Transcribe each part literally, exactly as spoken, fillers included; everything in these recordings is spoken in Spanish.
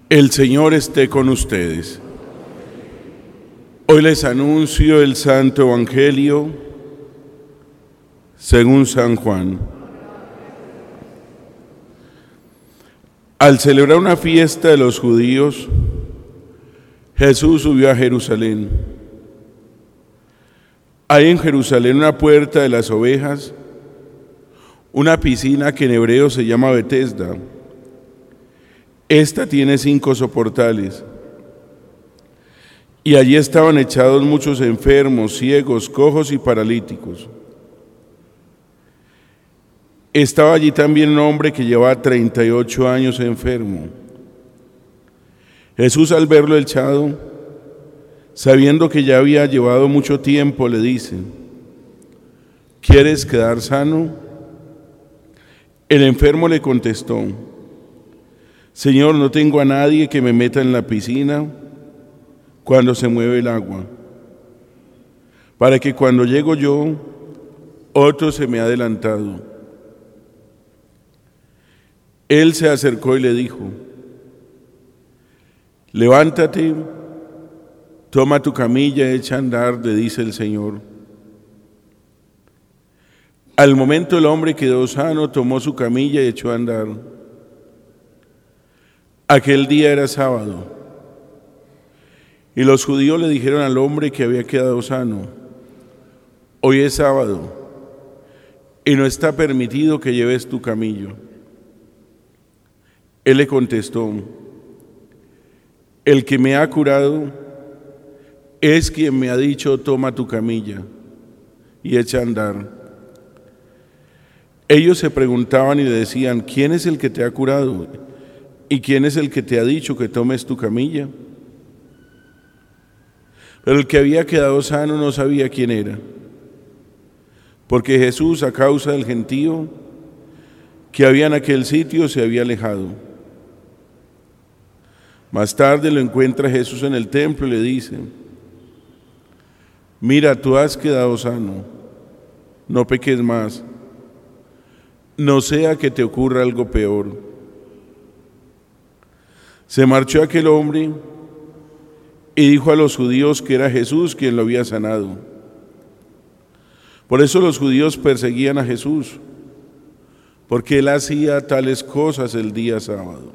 El Señor esté con ustedes. Hoy les anuncio el Santo Evangelio según San Juan. Al celebrar una fiesta de los judíos, Jesús subió a Jerusalén. Hay en Jerusalén una puerta de las ovejas, una piscina que en hebreo se llama Betesda. Esta tiene cinco soportales, y allí estaban echados muchos enfermos, ciegos, cojos y paralíticos. Estaba allí también un hombre que llevaba treinta y ocho años enfermo. Jesús, al verlo echado, sabiendo que ya había llevado mucho tiempo, le dice: ¿quieres quedar sano? El enfermo le contestó: Señor, no tengo a nadie que me meta en la piscina cuando se mueve el agua, para que cuando llego yo, otro se me ha adelantado. Él se acercó y le dijo: levántate, toma tu camilla y echa a andar, le dice el Señor. Al momento el hombre quedó sano, tomó su camilla y echó a andar. Aquel día era sábado, y los judíos le dijeron al hombre que había quedado sano: hoy es sábado, y no está permitido que lleves tu camillo. Él le contestó: el que me ha curado es quien me ha dicho: toma tu camilla y echa a andar. Ellos se preguntaban y le decían: ¿quién es el que te ha curado? ¿Y quién es el que te ha dicho que tomes tu camilla? Pero el que había quedado sano no sabía quién era, porque Jesús, a causa del gentío que había en aquel sitio, se había alejado. Más tarde lo encuentra Jesús en el templo y le dice: mira, tú has quedado sano, no peques más, no sea que te ocurra algo peor. Se marchó aquel hombre y dijo a los judíos que era Jesús quien lo había sanado. Por eso los judíos perseguían a Jesús, porque él hacía tales cosas el día sábado.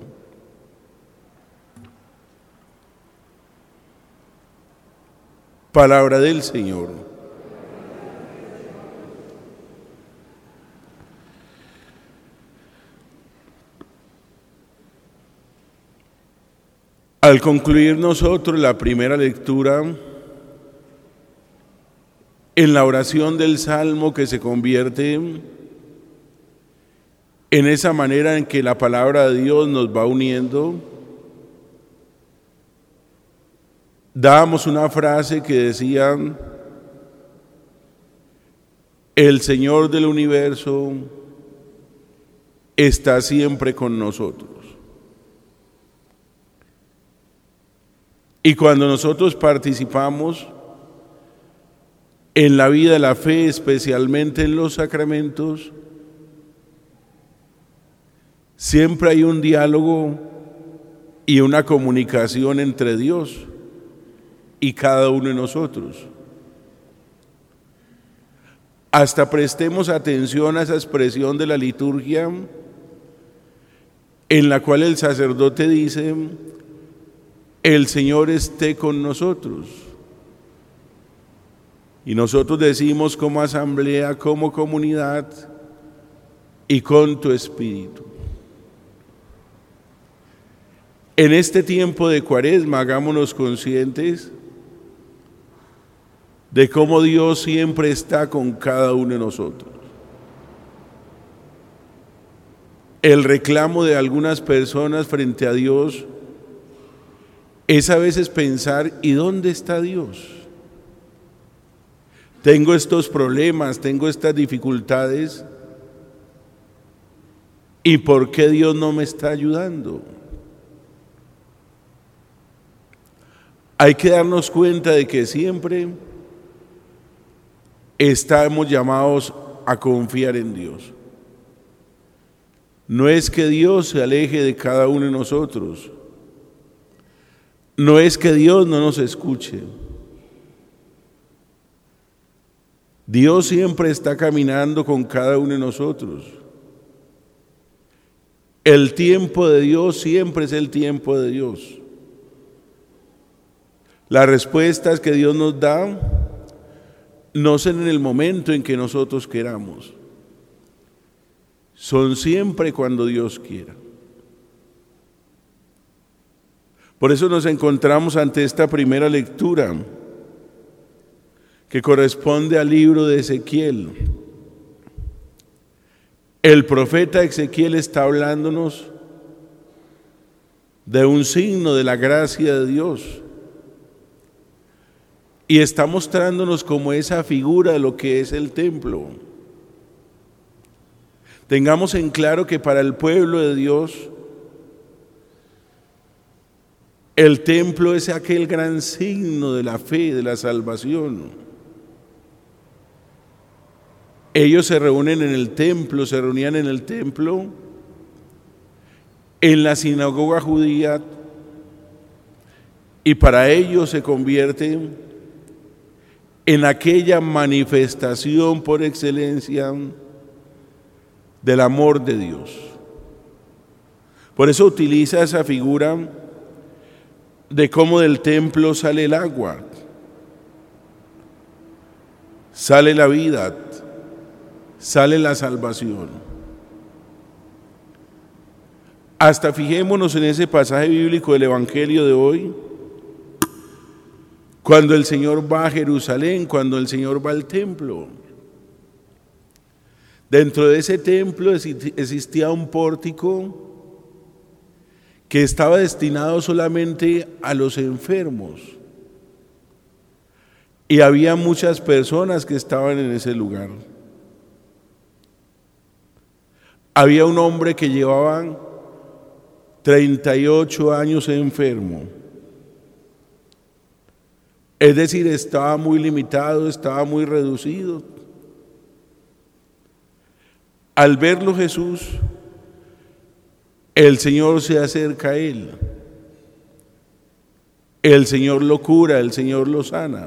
Palabra del Señor. Al concluir nosotros la primera lectura, en la oración del Salmo que se convierte en esa manera en que la palabra de Dios nos va uniendo, dábamos una frase que decía: el Señor del universo está siempre con nosotros. Y cuando nosotros participamos en la vida de la fe, especialmente en los sacramentos, siempre hay un diálogo y una comunicación entre Dios y cada uno de nosotros. Hasta prestemos atención a esa expresión de la liturgia en la cual el sacerdote dice: el Señor esté con nosotros. Y nosotros decimos como asamblea, como comunidad, y con tu espíritu. En este tiempo de Cuaresma, hagámonos conscientes de cómo Dios siempre está con cada uno de nosotros. El reclamo de algunas personas frente a Dios es a veces pensar: ¿y dónde está Dios? Tengo estos problemas, tengo estas dificultades, ¿y por qué Dios no me está ayudando? Hay que darnos cuenta de que siempre estamos llamados a confiar en Dios. No es que Dios se aleje de cada uno de nosotros, No es que Dios no nos escuche. Dios siempre está caminando con cada uno de nosotros. El tiempo de Dios siempre es el tiempo de Dios. Las respuestas que Dios nos da no son en el momento en que nosotros queramos. Son siempre cuando Dios quiera. Por eso nos encontramos ante esta primera lectura que corresponde al libro de Ezequiel. El profeta Ezequiel está hablándonos de un signo de la gracia de Dios y está mostrándonos como esa figura de lo que es el templo. Tengamos en claro que para el pueblo de Dios el templo es aquel gran signo de la fe, de la salvación. Ellos se reúnen en el templo, se reunían en el templo, en la sinagoga judía, y para ellos se convierte en aquella manifestación por excelencia del amor de Dios. Por eso utiliza esa figura de cómo del templo sale el agua, sale la vida, sale la salvación. Hasta fijémonos en ese pasaje bíblico del Evangelio de hoy, cuando el Señor va a Jerusalén, cuando el Señor va al templo. Dentro de ese templo existía un pórtico que estaba destinado solamente a los enfermos. Y había muchas personas que estaban en ese lugar. Había un hombre que llevaba treinta y ocho años enfermo. Es decir, estaba muy limitado, estaba muy reducido. Al verlo Jesús, el Señor se acerca a él. El Señor lo cura, el Señor lo sana.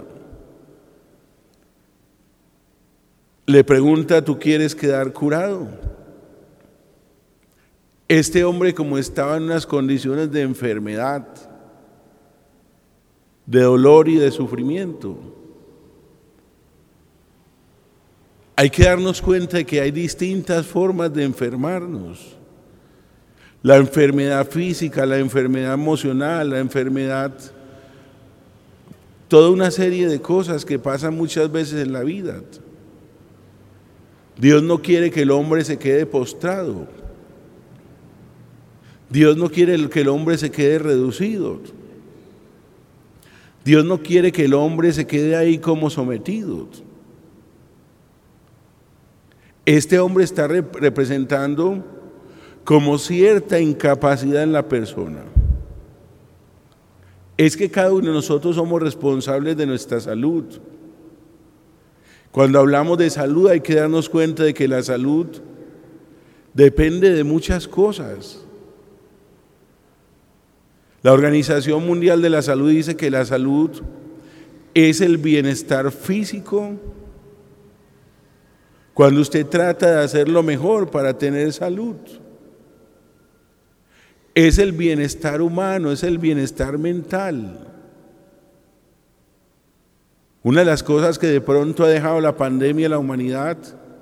Le pregunta, ¿tú quieres quedar curado? Este hombre, como estaba en unas condiciones de enfermedad, de dolor y de sufrimiento, hay que darnos cuenta de que hay distintas formas de enfermarnos. La enfermedad física, la enfermedad emocional, la enfermedad, toda una serie de cosas que pasan muchas veces en la vida. Dios no quiere que el hombre se quede postrado. Dios no quiere que el hombre se quede reducido. Dios no quiere que el hombre se quede ahí como sometido. Este hombre está rep- representando como cierta incapacidad en la persona. Es que cada uno de nosotros somos responsables de nuestra salud. Cuando hablamos de salud hay que darnos cuenta de que la salud depende de muchas cosas. La Organización Mundial de la Salud dice que la salud es el bienestar físico cuando usted trata de hacer lo mejor para tener salud. Es el bienestar humano, es el bienestar mental. Una de las cosas que de pronto ha dejado la pandemia a la humanidad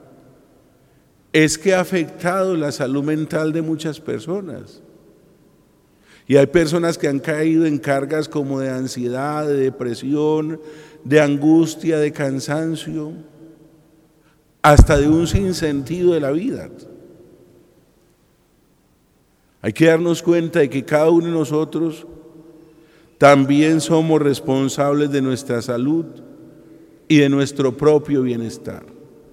es que ha afectado la salud mental de muchas personas. Y hay personas que han caído en cargas como de ansiedad, de depresión, de angustia, de cansancio, hasta de un sinsentido de la vida. Hay que darnos cuenta de que cada uno de nosotros también somos responsables de nuestra salud y de nuestro propio bienestar.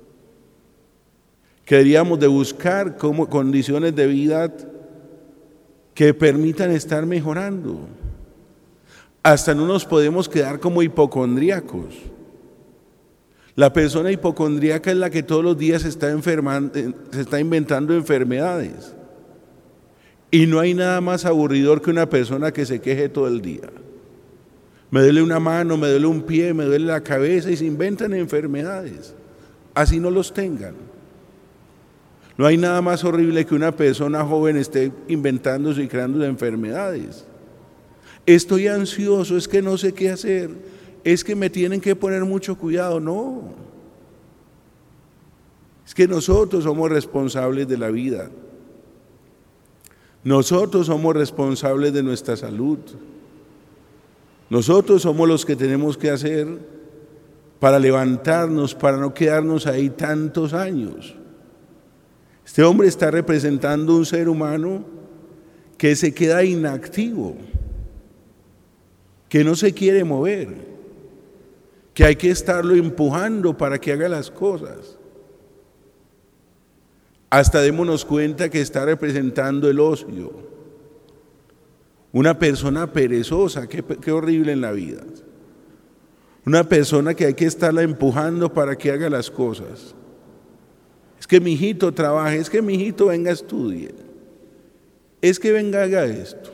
Que deberíamos de buscar como condiciones de vida que permitan estar mejorando. Hasta no nos podemos quedar como hipocondríacos. La persona hipocondríaca es la que todos los días se está enfermando, se está inventando enfermedades. Y no hay nada más aburridor que una persona que se queje todo el día. Me duele una mano, me duele un pie, me duele la cabeza y se inventan enfermedades. Así no los tengan. No hay nada más horrible que una persona joven esté inventándose y creando enfermedades. Estoy ansioso, es que no sé qué hacer, es que me tienen que poner mucho cuidado. No. Es que nosotros somos responsables de la vida. Nosotros somos responsables de nuestra salud. Nosotros somos los que tenemos que hacer para levantarnos, para no quedarnos ahí tantos años. Este hombre está representando un ser humano que se queda inactivo, que no se quiere mover, que hay que estarlo empujando para que haga las cosas. Hasta démonos cuenta que está representando el ocio. Una persona perezosa, qué, qué horrible en la vida. Una persona que hay que estarla empujando para que haga las cosas. Es que mi hijito trabaje, es que mi hijito venga, estudie. Es que venga, haga esto.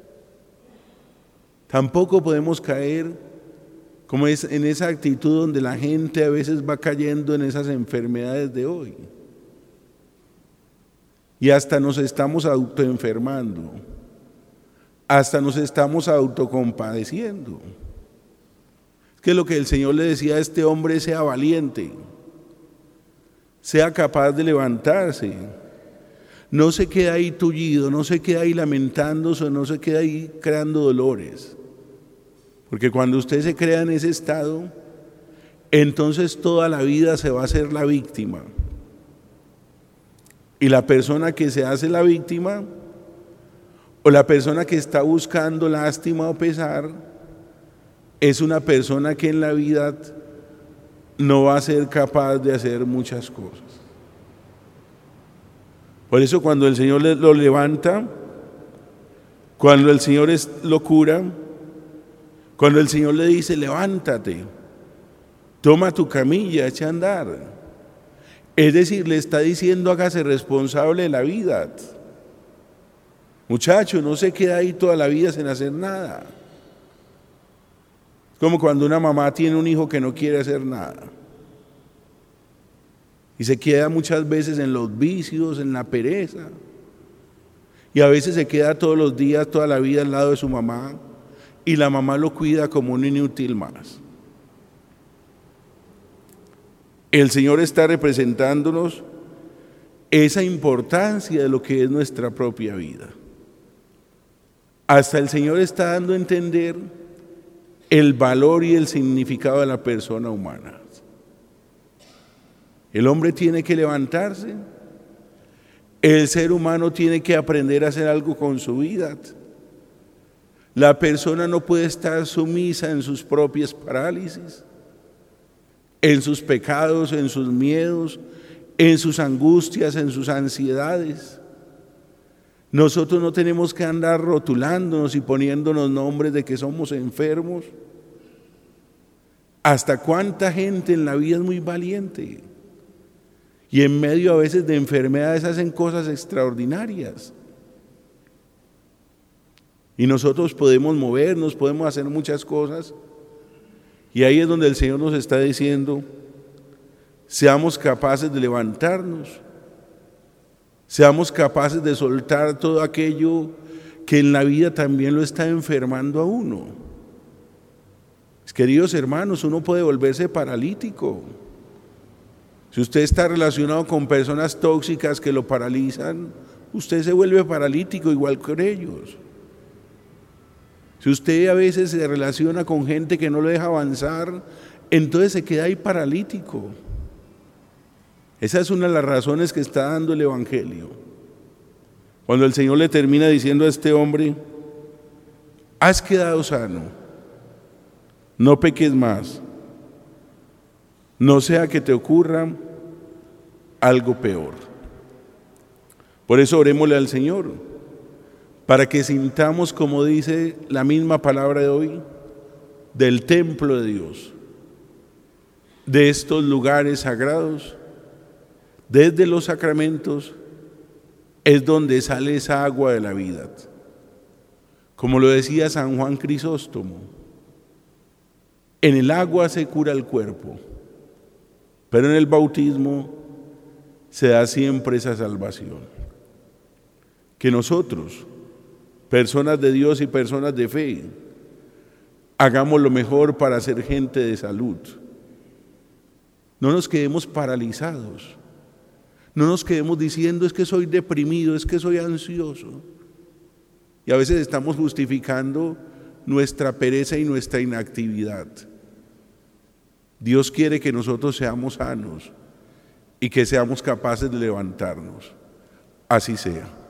Tampoco podemos caer como es en esa actitud donde la gente a veces va cayendo en esas enfermedades de hoy. Y hasta nos estamos autoenfermando, hasta nos estamos autocompadeciendo. Es que lo que el Señor le decía a este hombre, sea valiente, sea capaz de levantarse, no se quede ahí tullido, no se quede ahí lamentándose, no se quede ahí creando dolores. Porque cuando usted se crea en ese estado, entonces toda la vida se va a hacer la víctima. Y la persona que se hace la víctima, o la persona que está buscando lástima o pesar, es una persona que en la vida no va a ser capaz de hacer muchas cosas. Por eso cuando el Señor lo levanta, cuando el Señor lo cura, cuando el Señor le dice, levántate, toma tu camilla, echa a andar. Es decir, le está diciendo, hágase responsable de la vida. Muchacho, no se queda ahí toda la vida sin hacer nada. Es como cuando una mamá tiene un hijo que no quiere hacer nada. Y se queda muchas veces en los vicios, en la pereza. Y a veces se queda todos los días, toda la vida al lado de su mamá. Y la mamá lo cuida como un inútil más. El Señor está representándonos esa importancia de lo que es nuestra propia vida. Hasta el Señor está dando a entender el valor y el significado de la persona humana. El hombre tiene que levantarse, el ser humano tiene que aprender a hacer algo con su vida. La persona no puede estar sumisa en sus propias parálisis, en sus pecados, en sus miedos, en sus angustias, en sus ansiedades. Nosotros no tenemos que andar rotulándonos y poniéndonos nombres de que somos enfermos. ¿Hasta cuánta gente en la vida es muy valiente? Y en medio a veces de enfermedades hacen cosas extraordinarias. Y nosotros podemos movernos, podemos hacer muchas cosas. Y ahí es donde el Señor nos está diciendo, seamos capaces de levantarnos, seamos capaces de soltar todo aquello que en la vida también lo está enfermando a uno. Queridos hermanos, uno puede volverse paralítico. Si usted está relacionado con personas tóxicas que lo paralizan, usted se vuelve paralítico igual que ellos. Si usted a veces se relaciona con gente que no lo deja avanzar, entonces se queda ahí paralítico. Esa es una de las razones que está dando el Evangelio. Cuando el Señor le termina diciendo a este hombre, has quedado sano, no peques más, no sea que te ocurra algo peor. Por eso orémosle al Señor, para que sintamos, como dice la misma palabra de hoy, del templo de Dios, de estos lugares sagrados, desde los sacramentos, es donde sale esa agua de la vida. Como lo decía San Juan Crisóstomo, En el agua se cura el cuerpo, pero en el bautismo se da siempre esa salvación. Que nosotros, personas de Dios y personas de fe, hagamos lo mejor para ser gente de salud. No nos quedemos paralizados. No nos quedemos diciendo es que soy deprimido, es que soy ansioso. Y a veces estamos justificando nuestra pereza y nuestra inactividad. Dios quiere que nosotros seamos sanos y que seamos capaces de levantarnos. Así sea.